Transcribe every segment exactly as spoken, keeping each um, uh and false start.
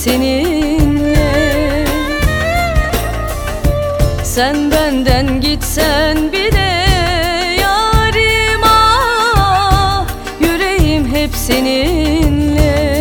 seninle. Sen benden gitsen bile yarim, ah, yüreğim hep seninle.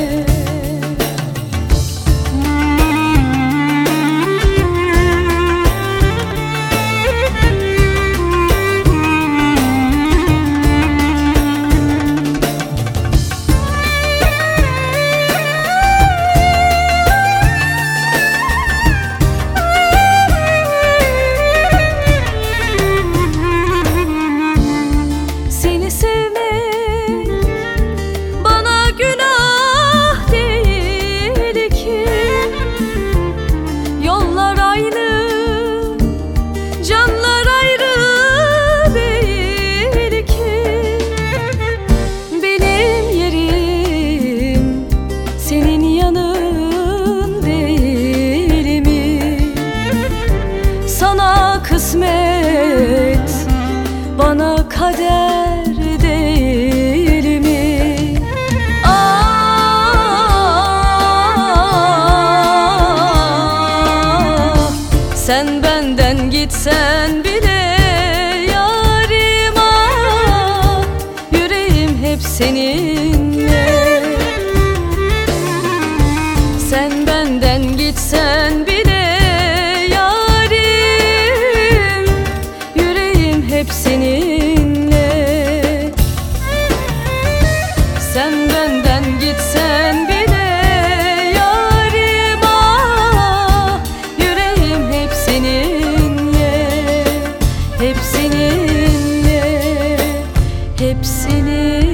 Kısmet bana kader değil mi? Ah, sen benden gitsen bile yarim, ah, yüreğim hep seninle. Sen benden gitsen bile hep seninle. Sen benden gitsen bile yarim, ah, yüreğim hep seninle. Hep seninle, hep seninle.